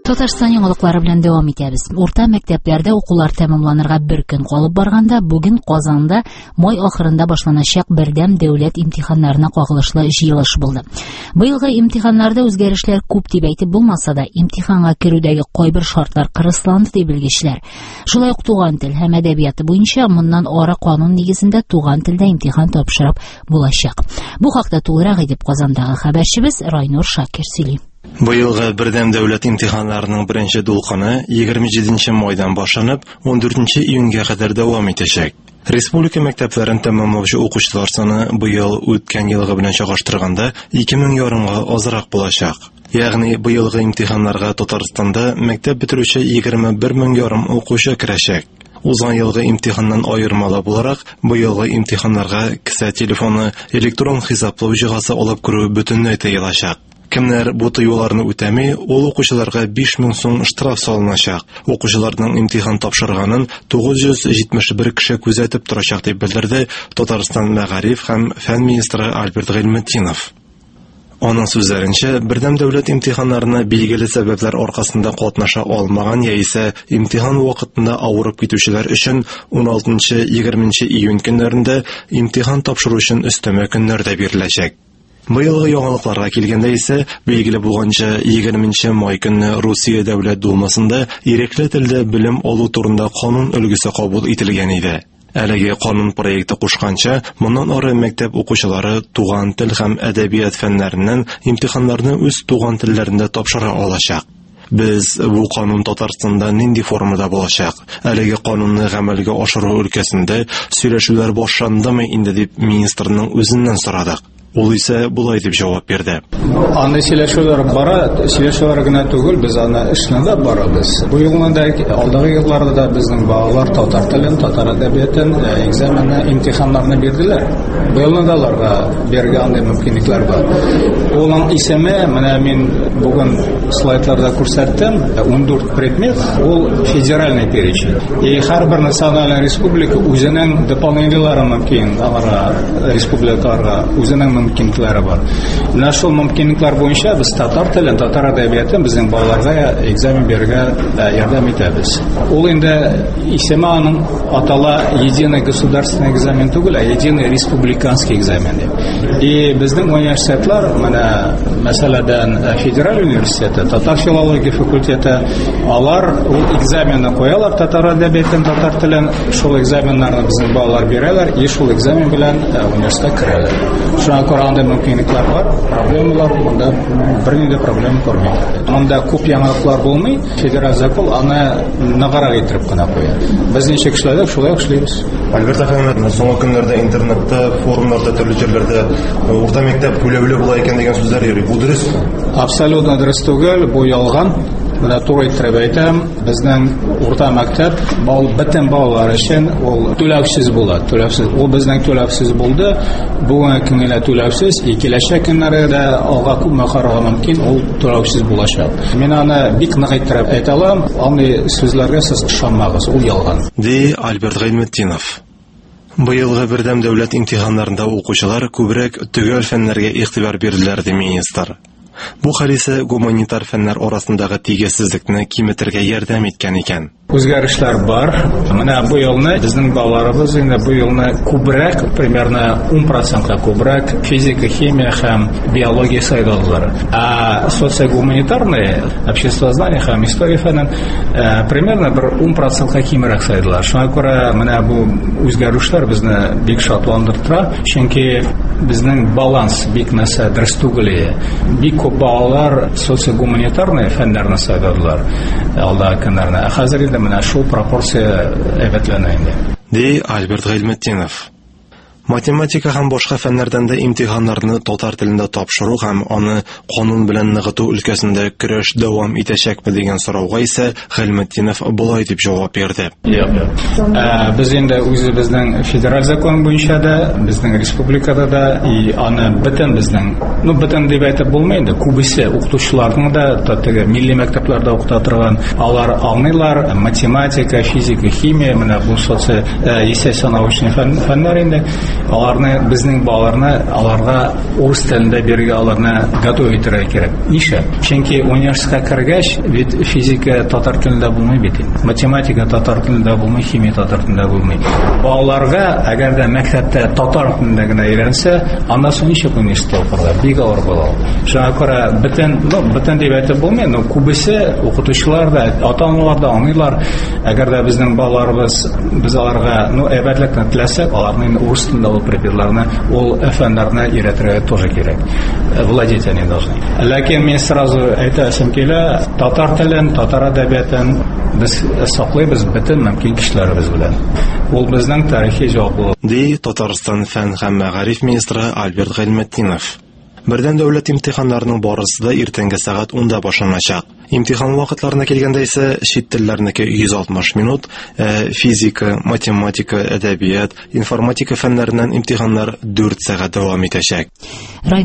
Татарстан яңалыклары белән дәвам итәбез. Урта мәктәпләрдә укулар тәмамланырга бер көн калып барганда, бүген Казанда май ахырында башланачак бердәм дәүләт имтиханнарына кагылышлы җыелыш булды. Быелгы имтиханнарда үзгәрешләр күп дип әйтеп булмаса да, имтиханга керүдәге кайбер шартлар кырысланды дип белгечләр. Шулай ук туган тел һәм әдәбияты буенча моннан ары канун нигезендә туган телдә имтихан тапшырып булачак. Бу хакта тулырак итеп Казандагы хәбәрчебез Райнур Шакир сөйли. Быелгы бердәм дәүләт имтиханнарының беренче дулкыны 27 майдан башланып, 14 июньгә кадәр дәвам итәчәк. Республика мәктәпләрен тәмамлаучы укучылар саны быел үткән елгы белән чагыштырганда 2000 ярымга азрак булачак. Ягъни быелгы имтиханнарга Татарстанда мәктәп бетерүче 21 мең ярым укучы керәчәк. Узган елгы имтиханнан аермалы буларак, быелгы имтиханнарга кесә телефоны, электрон хисаплау җиһазы алып керү бөтенләй тыелачак. Кемнәр бу тыюларны үтәми, ул укучыларга 5000 сум штраф салыначак. Укучыларның имтихан тапшырганын 971 кеше күзәтеп торачак дип белдерде Татарстан мәгариф һәм фән министры Альберт Гыйлметдинов. Аның сүзләренчә, бердәм дәүләт имтиханнарына билгеле сәбәпләр аркасында катнаша алмаган яисә имтихан вакытында авырып китүчеләр өчен 16-20 июнь көннәрендә имтихан тапшыру өчен өстәмә көннәр дә биреләчәк. Быелгы яңалыкларга килгәндә исә, билгеле булганча 20 май көнне Русия Дәүләт Думасында ирекле телдә белем алу турында канун өлгесе кабул ителгән иде. Әлеге канун проекты кушканча, моннан ары мәктәп укучылары туган тел һәм әдәбият фәннәреннән имтиханнарны үз туган телләрендә тапшыра алачак. Без бу канун Татарстанда нинди формада булачак? Әлеге канунны гамәлгә ашыру өлкәсендә сөйләшүләр башландымы инде дип министрның үзеннән сорадык. Ул исә булай дип җавап бирде. Аны сөйләшүләр бара, сөйләшүләр генә түгел, без аны эшләндә барабыз. Бу елның да алдагы елларда да безнең балалар татар телен, татар әдәбиятын, экзаменны, имтиханнарны бирделәр. Бу елны да аларга бергә андай мөмкинлекләр бар. Улның исеме, менә мин бүген слайдларда күрсәттем, 14 предмет, ул федеральный перечень. И һәрбер национальная республика үзенең дополнительлары мөмкин, аларга республикаларга үзенең мөмкинлекләре бар. Менә шул мөмкинлекләр буенча без татар телен, татар әдәбиятын безнең балаларга экзамен бирергә ярдәм итәбез. Ул инде исеме аның атала единый государственный экзамен түгел, а единый республиканский экзамен. И безнең университетлар, менә мәсәләдән федераль университеты, татар филология факультеты, алар ул экзаменны куялар татар әдәбиятын, татар телен, шул экзаменнарны безнең балалар бирәләр, и шул экзамен белән университетка керәләр. Шуңа күрә анда мөмкинлекләр бар, проблемалар, монда бернинди проблема күрмим. Монда күп яңалыклар булмый, федераль закон аны ныгырак итеп кенә куя. Без ничек эшләдек, шулай эшлибез. Альберт Әхмәтов, соңгы көннәрдә интернетта, форумнарда, төрле җирләрдә урта мәктәп күләүле була икән дигән сүзләр йөри. Бу дөресме? Абсолютно дөрес түгел, бу ялган. Менә туры итеп әйтәм, безнең урта мәктәп бөтен балалар өчен ул түләүсез була. Түләүсез. Ул безнең түләүсез булды. Бүгенге көнгә түләүсез, киләчәк көннәрдә алга күпме карарга мөмкин, ул түләүсез булачак. Мин аны бик нык итеп әйтә алам, аны сүзләргә сез ышанмагыз, ул ялган. Ди Альберт Гыйлметдинов. Быелгы бердәм дәүләт имтиханнарында укучылар күбрәк төгәл фәннәргә игътибар бирделәр ди министр. Бу хәл исә гуманитар фәннәр арасындагы тигезсезлекне киметергә ярдәм иткән икән. Үзгәрешләр бар. Менә бу елны безнең балаларыбыз инде бу елны күбрәк, примерно 10% күбрәк физика, химия һәм биология сайдалар. А социогуманитарные, обществознание һәм история фәнен примерно 10% кимрәк сайдалар. Шуңа күрә менә бу үзгәрешләр безне бик шатландыра, чөнки безнең баланс бик нәрсә дөрес түгел. Бик күп балалар социогуманитарные фәннәрне сайдалар. Алда көннәрне. Хәзер менә шул пропорция әйбәтләнә инде. Ди Альберт Гыйлметдинов. Математика һәм башка фәннәрдән дә имтиханнарны татар телендә тапшыру һәм аны канун белән ныгыту өлкәсендә көрәш дәвам итәчәкме дигән сорауга исә Гыйлметдинов булай дип җавап бирде. Без инде үзебезнең федераль закон буенча да, безнең республикада да, и аны бөтен безнең, бөтен дип әйтеп булмый инде, күбесе укытучыларның да теге милли мәктәпләрдә укыта торган, алар аңлыйлар математика, физика, химия, менә бу естественно-научный фәннәр инде. Безнең балаларны аларга урыс телендә бирергә, аларны готов итәргә кирәк. Нишләп? Чөнки университетка кергәч, бит физика татар телендә булмый бит. Математика татар телендә булмый, химия татар телендә булмый. Балаларга әгәр дә мәктәптә татар телендә генә өйрәнсә, аннан соң ничек университетта укырга? Бик авыр була. Шуңа күрә бөтен дип әйтеп булмый, но күбесе укытучылар да, ата-аналар да аңлыйлар. Әгәр дә безнең балаларыбыз без аларга әйбәтлекне теләсәк, аларны урыс телендә ул предметларны, ул фәннәрне өйрәтергә тоже кирәк. Владеть они должны. Ләкин мен сразу әйтәсем килә, татар телен, татар әдәбиятын без саклыйбыз бөтен мөмкин кешеләребез белән. Ул безнең тарихи җавап. Ди Татарстан фән һәм мәгариф министры Альберт Гыйлметдинов. Бердәм дәүләт имтиханнарының барысы да иртәнге сәгать 10-да башланачак. Имтихан вакытларына килгәндә исә чит телләрнеке 160 минут, физика, математика, әдәбият, информатика фәннәреннән имтиханнар 4 сәгать дәвам итәчәк.